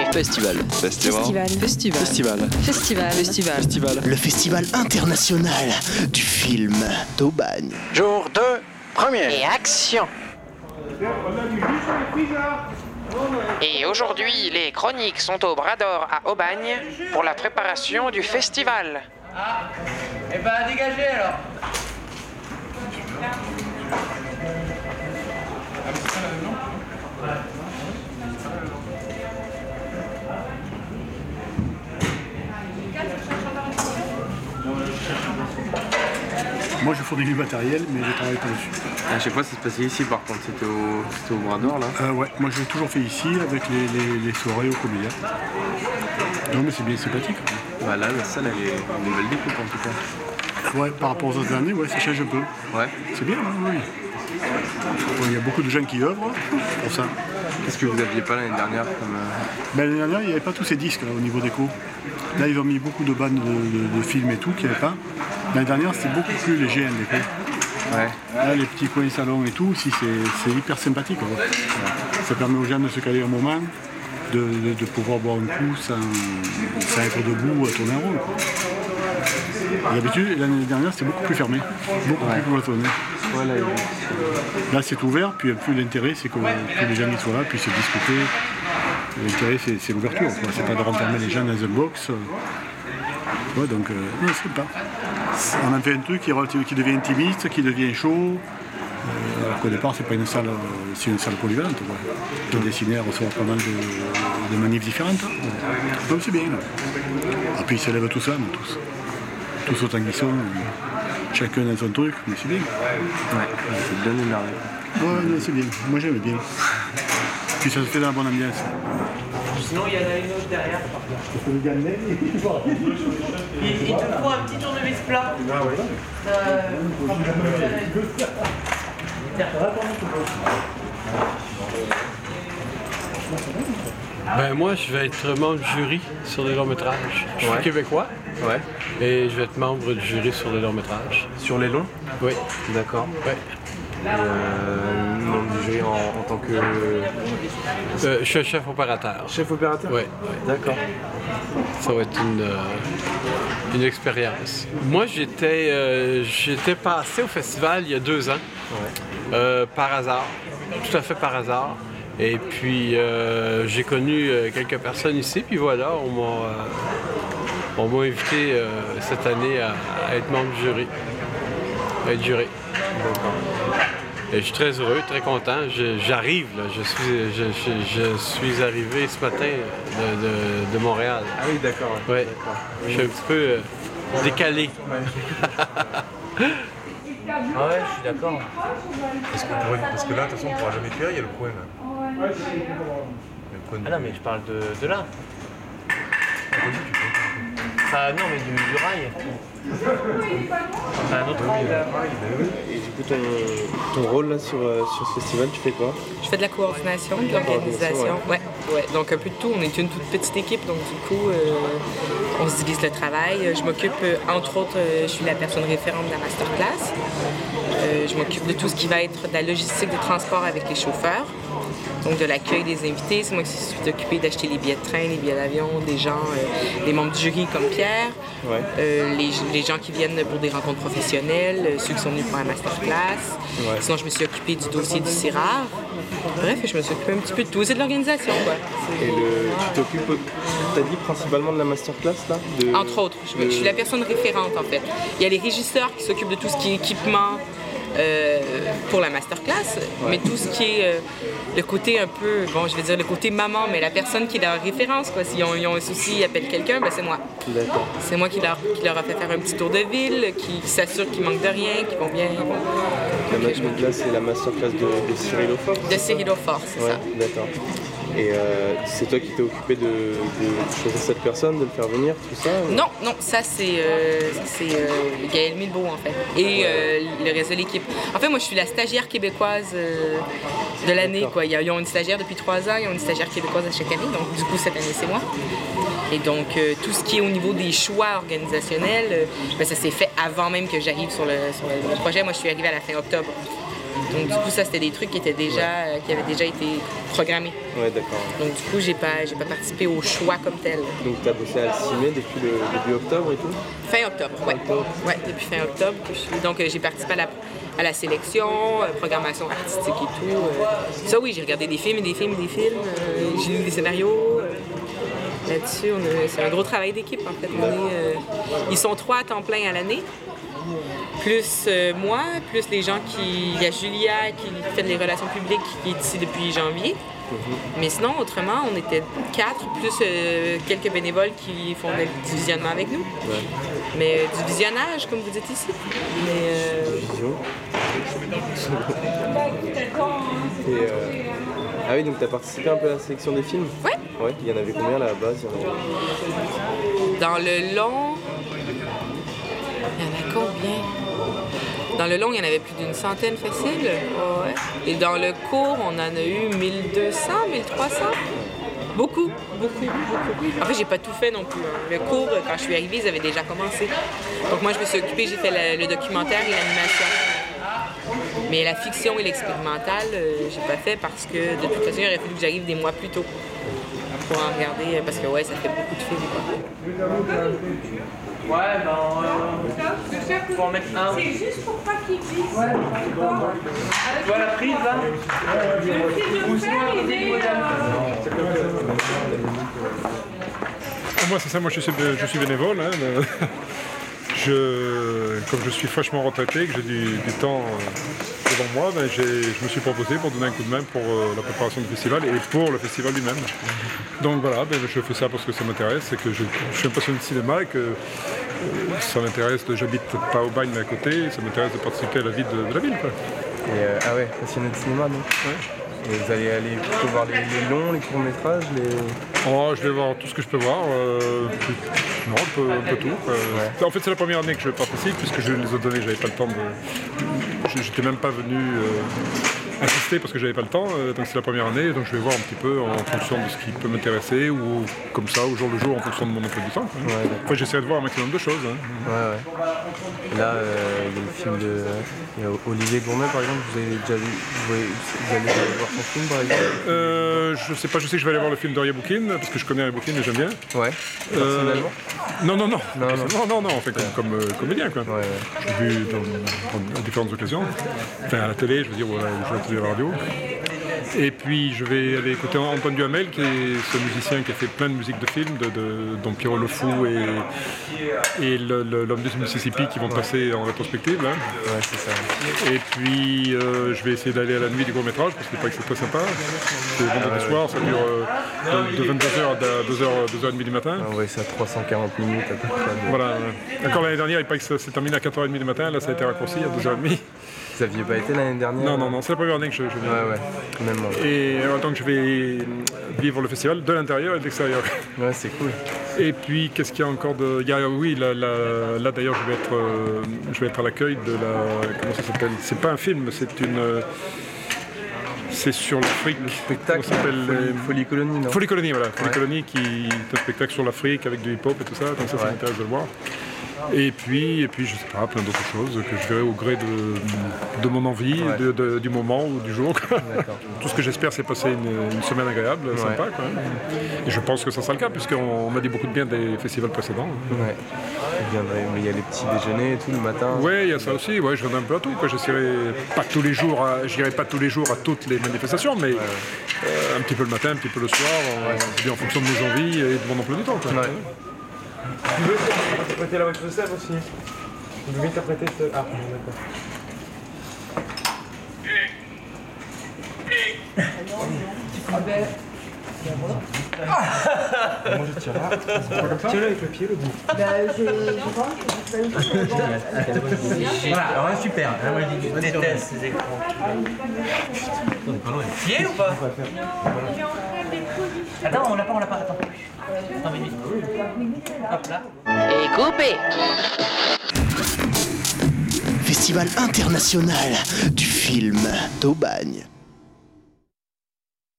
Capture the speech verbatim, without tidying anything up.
Festival. Festival. Festival. Festival. Festival. Festival. Festival. Le festival international du film d'Aubagne. Jour deux, première. Et action. Et aujourd'hui, les chroniques sont au Bras d'Or à Aubagne pour la préparation du festival. Ah, eh ben dégagez alors. Moi je fournis du matériel, mais je travaille pas dessus. À chaque fois ça se passait ici par contre, c'était au, c'était au Bras d'Or là euh, Ouais, moi je l'ai toujours fait ici avec les, les, les soirées au Comédia. Non mais c'est bien sympathique. Bah là la salle elle est une nouvelle découpe en tout cas. Ouais, par rapport aux autres années, ouais, ça change un peu. Ouais. C'est bien, hein, oui. Bon, il y a beaucoup de gens qui œuvrent pour ça. Qu'est-ce que vous n'aviez pas l'année dernière comme euh... ben, l'année dernière, il n'y avait pas tous ces disques là, au niveau déco. Là, ils ont mis beaucoup de bandes de, de, de films et tout qu'il n'y avait pas. L'année dernière, c'était beaucoup plus léger en déco. Ouais. Là, les petits coins salons et tout, si, c'est, c'est hyper sympathique. Ouais. Ça permet aux gens de se caler un moment, de, de, de pouvoir boire un coup sans, sans être debout à tourner un rôle. Quoi. Et d'habitude, l'année dernière, c'était beaucoup plus fermé, beaucoup ouais. plus cloisonné. Ouais, là, là, c'est ouvert, puis plus l'intérêt, c'est que, que les gens qui soient là puissent se discuter. L'intérêt, c'est, c'est l'ouverture, quoi. C'est pas de renfermer les gens dans un box. Ouais, donc, euh, non, c'est sympa. On a fait un truc qui, qui devient intimiste, qui devient chaud. Euh, alors qu'au départ, c'est pas une salle, c'est une salle polyvalente, quoi. Qui est destinée à recevoir pas mal de, de manifs différentes. Hein. Donc, c'est bien. Là. Et puis, ils se lèvent tous là, mais tous. Tous autant qu'ils sont, chacun dans son truc, mais c'est bien. Ouais, c'est bien énervé. Ouais, non, c'est bien. Moi, j'aime bien. Puis ça se fait dans la bonne ambiance. Sinon, il y en a une autre derrière. Je peux le gagner. Il, il te faut un petit tournevis plat. Ah oui. Euh, Ben moi, je vais être membre du jury sur les longs métrages. Je suis ouais. québécois. Ouais. Et je vais être membre du jury sur les longs métrages. Sur les longs? Oui. D'accord. Ouais. Euh, membre du jury en, en tant que... Euh, je suis un chef opérateur. Chef opérateur? Oui. D'accord. Ça va être une, euh, une expérience. Moi, j'étais, euh, j'étais passé au festival il y a deux ans. Ouais. Euh, par hasard. Tout à fait par hasard. Et puis, euh, j'ai connu euh, quelques personnes ici, puis voilà, on m'a, euh, on m'a invité euh, cette année à, à être membre du jury, à être juré. Et je suis très heureux, très content. Je, j'arrive, là, je suis, je, je, je suis arrivé ce matin de, de, de Montréal. Ah oui, d'accord. Ouais. Ouais. D'accord. Je suis un petit peu euh, décalé. Ouais. Ah ouais, je suis d'accord. Parce, qu'on pourrait, parce que là, de toute façon, on ne pourra jamais cuire, il y a le coin là. Ah non, mais je parle de, de là. Ah non, mais du, du rail. Un autre rail là. Et du coup, ton, ton rôle là sur, euh, sur ce festival, tu fais quoi? Je fais de la coordination, de l'organisation. Ouais. Ouais, ouais. Donc un peu de tout. On est une toute petite équipe, donc du coup, euh, on se divise le travail. Je m'occupe, euh, entre autres, euh, je suis la personne référente de la masterclass. Euh, je m'occupe de tout ce qui va être de la logistique de transport avec les chauffeurs. Donc de l'accueil des invités, c'est moi qui suis occupée d'acheter les billets de train, les billets d'avion, des gens, euh, les membres du jury comme Pierre, ouais. euh, les, les gens qui viennent pour des rencontres professionnelles, euh, ceux qui sont venus pour la masterclass. Ouais. Sinon, je me suis occupée du dossier du CIRAR. Bref, je me suis occupée un petit peu de tout. C'est de l'organisation, quoi. Et le, tu t'occupes, t'as dit principalement de la masterclass, là de, Entre autres. Je, de... je suis la personne référente, en fait. Il y a les régisseurs qui s'occupent de tout ce qui est équipement, Euh, pour la masterclass, ouais. Mais tout ce qui est euh, le côté un peu, bon, je vais dire le côté maman, mais la personne qui est leur référence, quoi. S'ils ont, ils ont un souci, ils appellent quelqu'un, ben c'est moi. D'accord. C'est moi qui leur, qui leur a fait faire un petit tour de ville, qui, qui s'assure qu'ils manquent de rien, qu'ils vont bien. Bon. La masterclass, c'est la masterclass de, de Cyril Aufort? De Cyril Aufort, c'est ouais, ça. D'accord. Et euh, c'est toi qui t'es occupé de, de choisir cette personne, de le faire venir, tout ça ou... Non, non, ça c'est, euh, c'est euh, Gaël Milbeau en fait, et euh, le reste de l'équipe. En fait, moi je suis la stagiaire québécoise euh, de l'année, quoi. Ils ont une stagiaire depuis trois ans, ils ont une stagiaire québécoise à chaque année, donc du coup cette année c'est moi. Et donc euh, tout ce qui est au niveau des choix organisationnels, euh, ben, ça s'est fait avant même que j'arrive sur le, sur le projet. Moi je suis arrivée à la fin octobre. Donc du coup, ça c'était des trucs qui étaient déjà, euh, qui avaient déjà été programmés. Ouais, d'accord. Donc du coup, j'ai pas, j'ai pas participé au choix comme tel. Donc tu as bossé à Alcimé depuis le début octobre et tout? Fin octobre, ouais. Octobre. Ouais, depuis fin octobre. Que je suis... Donc euh, j'ai participé à la, à la sélection, euh, programmation artistique et tout. Euh. Ça oui, j'ai regardé des films et des films et des films. Euh, j'ai lu des scénarios. Euh. Là-dessus, on a... c'est un gros travail d'équipe en fait. On est, euh... Ils sont trois à temps plein à l'année. Plus euh, moi, plus les gens qui... Il y a Julia qui fait les relations publiques qui est ici depuis janvier. Mm-hmm. Mais sinon, autrement, on était quatre, plus euh, quelques bénévoles qui font du visionnement avec nous. Ouais. Mais euh, du visionnage, comme vous dites ici. Mais, euh... Et, euh... Ah oui, donc tu as participé un peu à la sélection des films? Ouais. Ouais, il y en avait combien à la base? Il y en avait... Dans le long... Il y en a combien? Dans le long, il y en avait plus d'une centaine facile. Ouais. Et dans le court, on en a eu mille deux cents, mille trois cents. Beaucoup, beaucoup, beaucoup. En fait, j'ai pas tout fait non plus. Hein. Le court, quand je suis arrivée, ils avaient déjà commencé. Donc moi, je me suis occupée, j'ai fait le, le documentaire et l'animation. Mais la fiction et l'expérimental, euh, j'ai pas fait parce que de toute façon, il aurait fallu que j'arrive des mois plus tôt pour en regarder, parce que ouais, ça fait beaucoup de films, quoi. Ouais, ben, euh, faut en mettre un. C'est juste pour pas qu'il glisse. Ouais. Tu vois la prise là? Ou sinon, il est Moi, c'est ça, moi je suis, je suis bénévole. Hein, je, comme je suis fraîchement retraité, que j'ai du, du temps devant moi, ben, je me suis proposé pour donner un coup de main pour euh, la préparation du festival et pour le festival lui-même. Donc voilà, ben, je fais ça parce que ça m'intéresse et que je, je suis un passionné de cinéma et que euh, ça m'intéresse, j'habite pas au Bagne mais à côté, ça m'intéresse de participer à la vie de, de la ville. Quoi. Et euh, ah ouais, passionné de cinéma donc ouais. Et vous allez aller plutôt voir les, les longs, les courts-métrages, les... Oh, je vais voir tout ce que je peux voir, euh, non, un peu, un peu tout. Euh, ouais. En fait, c'est la première année que je participe, puisque je, les autres années, j'avais pas le temps de... J'étais même pas venu euh, assister parce que j'avais pas le temps, euh, donc c'est la première année, donc je vais voir un petit peu en fonction de ce qui peut m'intéresser, ou comme ça, au jour le jour, en fonction de mon emploi du temps. Hein. Ouais, enfin, j'essaie de voir un maximum de choses. Hein. Ouais, ouais. Là, euh, il y a le film de... Il y a Olivier Gourmet, par exemple, vous avez déjà vu... Vous, avez, vous allez voir son film, par exemple euh, Je sais pas, je sais que je vais aller voir le film de Rieboukine, parce que je connais Rieboukine et j'aime bien. Ouais, personnellement euh, Non, non, non, non, non, non, non, non, en fait, comme, comme euh, comédien, quoi. Ouais, ouais. J'ai vu dans, dans, à différentes occasions, enfin à la télé, je veux dire, voilà, je vais à la télé et à la radio. Et puis je vais aller écouter Antoine Duhamel, qui est ce musicien qui a fait plein de musiques de films, de, de, dont Pierrot le Fou et, et le, le, l'homme du Mississippi qui vont ouais. passer en rétrospective. Là. Ouais, c'est ça. Et puis euh, je vais essayer d'aller à la nuit du court-métrage, parce qu'il paraît que c'est très sympa. C'est vendredi euh, soir, ça dure euh, de vingt-deux heures à deux heures trente du matin. Ah, oui, c'est à trois cent quarante minutes à peu près. De... Voilà. Encore l'année dernière, il paraît que ça s'est terminé à quatre heures trente du matin, là ça a été raccourci à deux heures trente. Vous n'aviez pas été l'année dernière? Non, non, non, c'est la première année que je, je viens. Ouais, ouais, même moi. Et en tant que je vais vivre le festival de l'intérieur et de l'extérieur. Ouais, c'est cool. Et puis, qu'est-ce qu'il y a encore de... Il y a, oui, là, là, là d'ailleurs, je vais être, euh, je vais être à l'accueil de la... Comment ça s'appelle? C'est pas un film, c'est une... C'est sur l'Afrique. Le spectacle ça s'appelle Folie, Folie Colonie, non? Folie Colonie, voilà. Folie ouais. Colonie, qui est un spectacle sur l'Afrique avec du hip-hop et tout ça. Donc ça, ouais. ça m'intéresse de le voir. Et puis, et puis, je sais pas, plein d'autres choses que je verrai au gré de, de mon envie, ouais. de, de, du moment ou du jour. Tout ce que j'espère, c'est passer une, une semaine agréable, ouais. sympa. Quoi. Et je pense que ça sera le cas, puisqu'on m'a dit beaucoup de bien des festivals précédents. Ouais. Mais il y a les petits déjeuners et tout le matin. Oui, il y a ça aussi. Ouais, je viendrai un peu à tout. Je n'irai pas tous les jours, à, j'irai pas tous les jours à toutes les manifestations, mais ouais. euh, un petit peu le matin, un petit peu le soir, ouais. en, en fonction de mes envies et de mon emploi du temps. Quoi. Ouais. Tu veux interpréter la voix de Seb aussi? Tu veux interpréter ce... Ah, d'accord. Ah ben... Moi je tire là, c'est pas comme ça. Tiens-le avec le pied, le bout. Bah je... je pense que je fais voilà, alors là super. Là, moi je déteste ces écrans. On est pas loin. Pied ou pas? Attends, on l'a pas, on l'a pas, attends. Attends, minute. Hop là. Et coupé. Festival international du film d'Aubagne.